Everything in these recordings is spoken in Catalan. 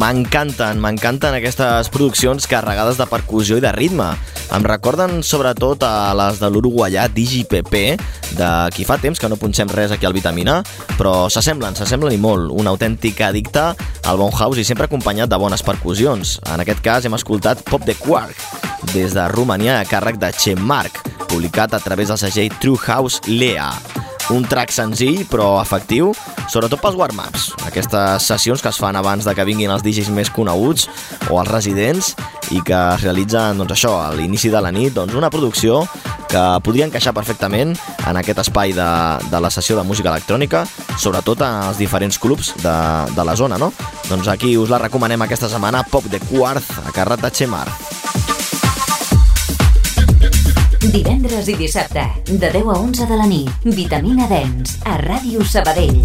M'encanten aquestes produccions carregades de percussió i de ritme. Em recorden sobretot a les de l'uruguaià Digi PP, de qui fa temps que no punxem res aquí al Vitamina, però s'assemblen i molt. Un autèntic addicte al bon house i sempre acompanyat de bones percussions. En aquest cas hem escoltat Pop the Quark, des de Romania a càrrec de Chemark, publicat a través del segell True House Lea. Un track senzill però efectiu, sobretot pels warm-ups, aquestes sessions que es fan abans de que vinguin els DJs més coneguts o els residents i que es realitzen a l'inici de la nit, una producció que podria encaixar perfectament en aquest espai de la sessió de música electrònica, sobretot en els diferents clubs de la zona, no? Doncs aquí us la recomanem aquesta setmana, Pop the Quark, a càrrec de Chemark. Divendres i dissabte, de 10 a 11 de la nit, Vitamina Dance, a Ràdio Sabadell.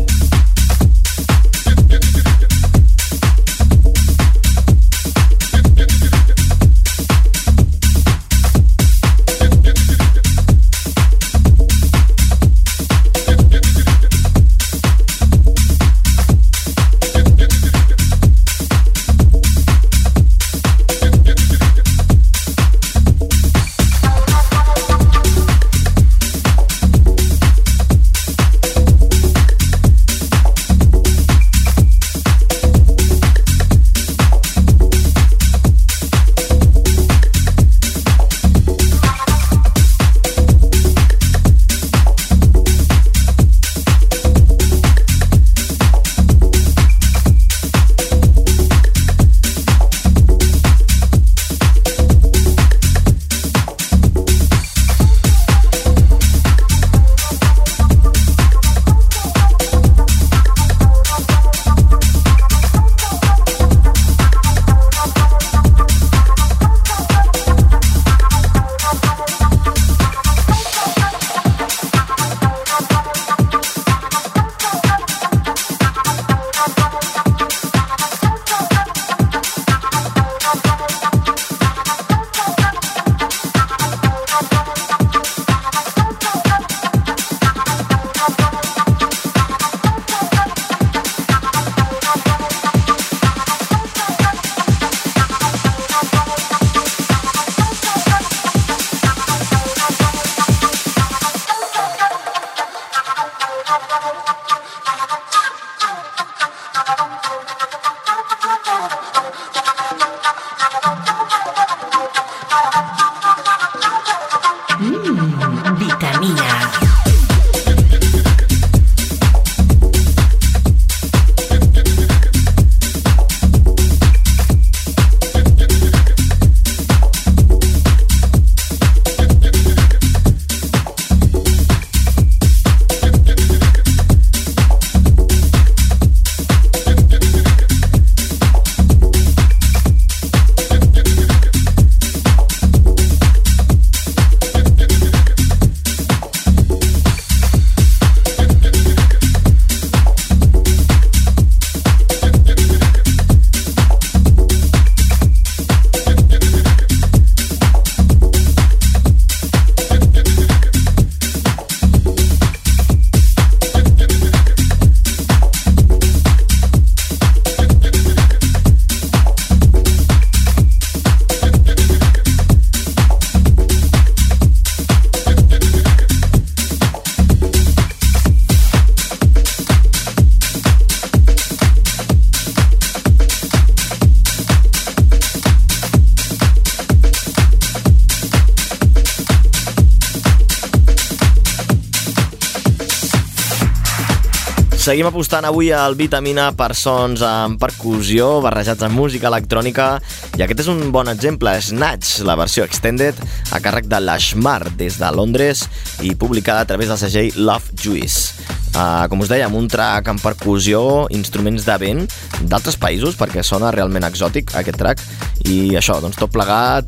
Seguim apostant avui al Vitamina per sons amb percussió barrejats amb música electrònica i aquest és un bon exemple, Snatch, la versió extended a càrrec de Lashmar des de Londres i publicada a través del segell Love Juice. Com us dèiem, un track amb percussió, instruments de vent d'altres països perquè sona realment exòtic aquest track i això, doncs tot plegat,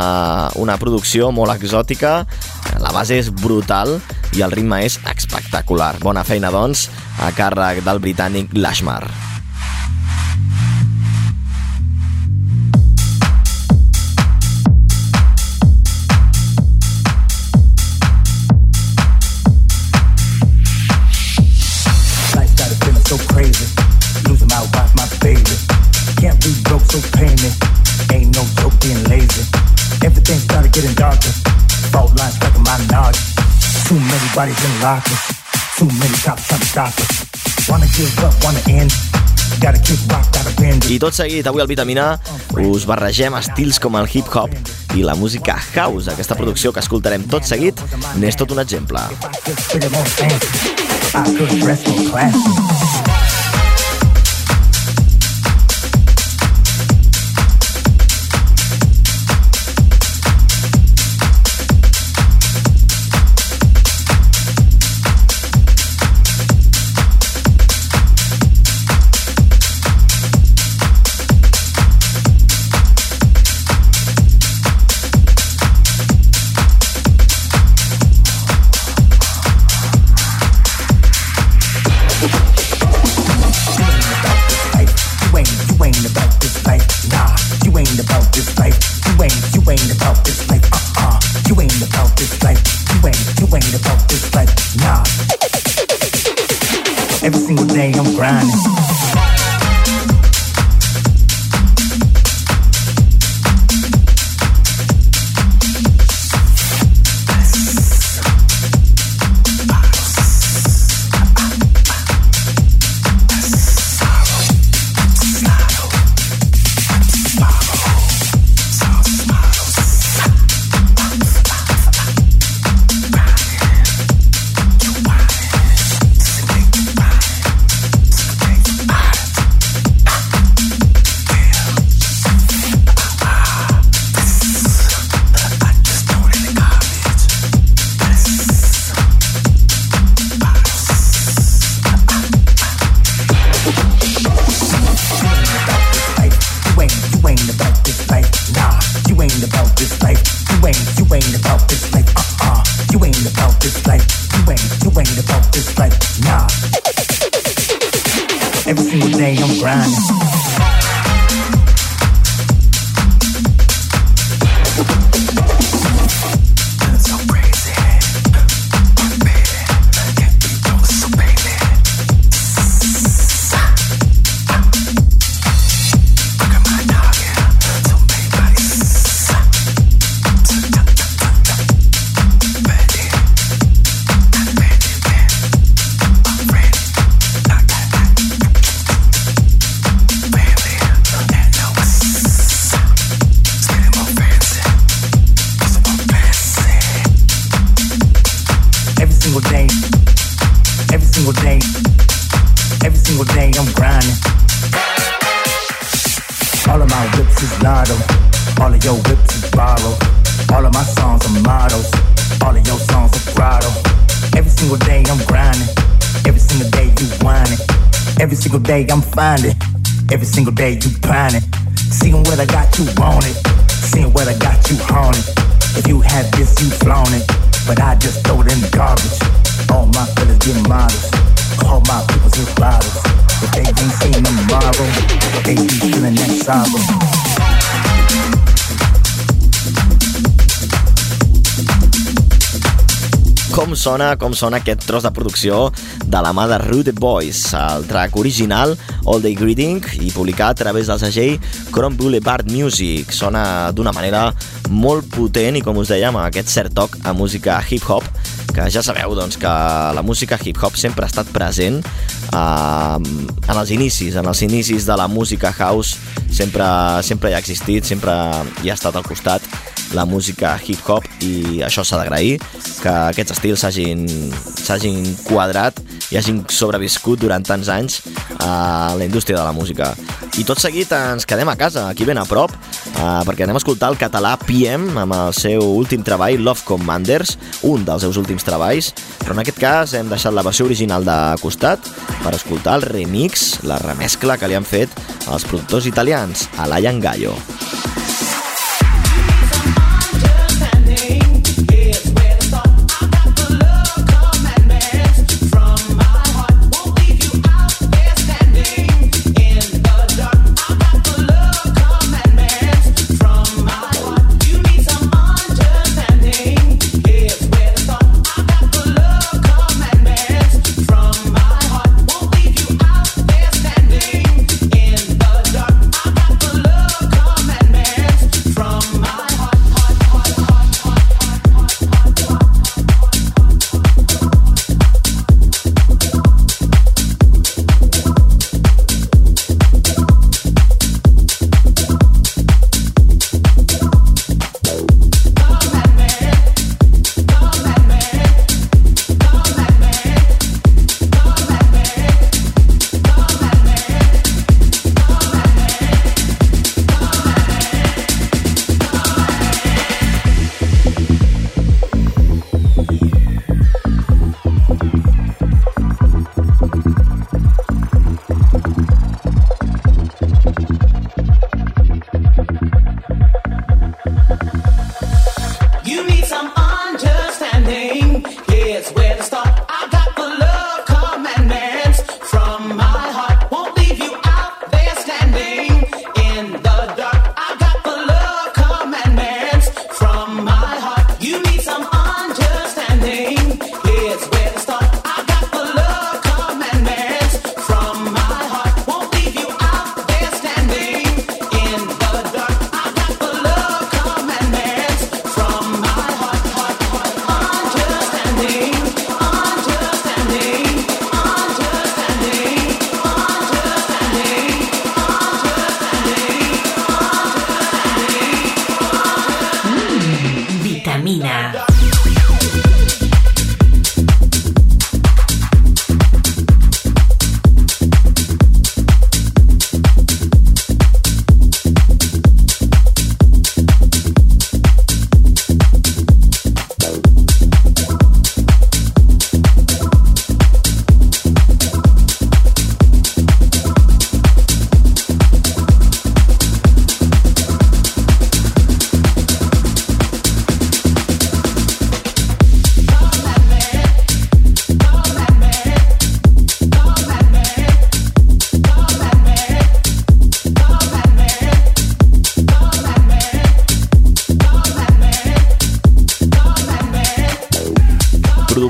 una producció molt exòtica, la base és brutal i el ritme és espectacular. Bona feina, doncs, a càrrec del britànic Lashmar. So crazy, losing my wife, my baby. Can't be Ain't no joke being lazy. Everything started getting darker. Fault lines stuck in my noggin. Too many bodies in lockers. Too many cops trying to stop us. Wanna give up, wanna end. Gotta kick rock, gotta bend. I tot seguit, avui al Vitamina us barregem estils com el hip-hop i la música house. Aquesta producció que escoltarem tot seguit n'és tot un exemple. Every single day I'm grinding. Every single day I'm grinding. All of my whips is lotto. All of your whips is borrowed. All of my songs are mottos. All of your songs are grotto. Every single day I'm grinding. Every single day you whining. Every single day I'm finding. Every single day you pining. Seeing what I got you want it. Seeing what I got you haunted. If you had this you flown it. But I just throw it in the garbage. All my fellas get models. All my people's hit bottles. If they ain't seen tomorrow, they be feeling that sorrow. Com sona aquest tros de producció de la mà de Rude Boys, el track original All Day Greeting i publicat a través del segell Chrome Boulevard Music. Sona d'una manera molt potent i, com us dèiem, aquest cert toc a música hip-hop, que ja sabeu doncs, que la música hip-hop sempre ha estat present en els inicis de la música house. Sempre hi ha existit, sempre hi ha estat al costat la música hip-hop, i això s'ha d'agrair, que aquests estils s'hagin quadrat i hagin sobreviscut durant tants anys a la indústria de la música. I tot seguit ens quedem a casa, aquí ben a prop, perquè anem a escoltar el català PM amb el seu últim treball, Love Commanders, un dels seus últims treballs, però en aquest cas hem deixat la versió original de costat per escoltar el remix, la remescla que li han fet els productors italians, Alain Gallo. Come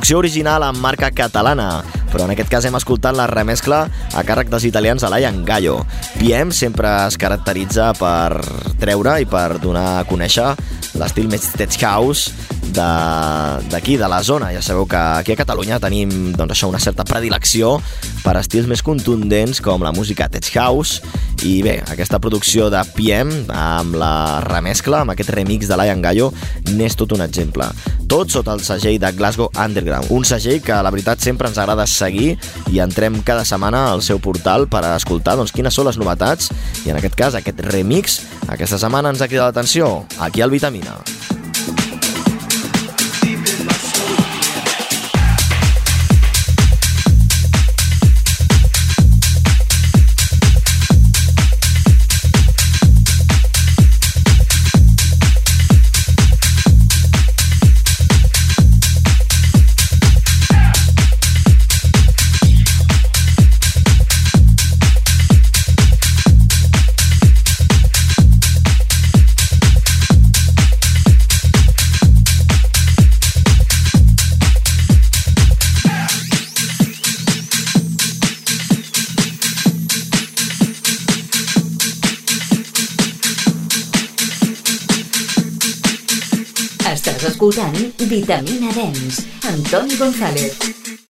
Producció original amb marca catalana, però en aquest cas hem escoltat la remescla a càrrec dels italians de Lion Gallo. PM sempre es caracteritza per treure i per donar a conèixer l'estil més tech house d'aquí, de la zona. Ja sabeu que aquí a Catalunya tenim doncs, això, una certa predilecció per estils més contundents com la música tech house, i bé, aquesta producció de PM amb la remescla, amb aquest remix de Lion Gallo, n'és tot un exemple. Tot sota el segell de Glasgow Underground, un segell que la veritat sempre ens agrada seguir i entrem cada setmana al seu portal per escoltar doncs, quines són les novetats, i en aquest cas aquest remix aquesta setmana ens ha cridat l'atenció aquí al Vitamina. Estàs escoltant Vitamina Dance amb Toni González.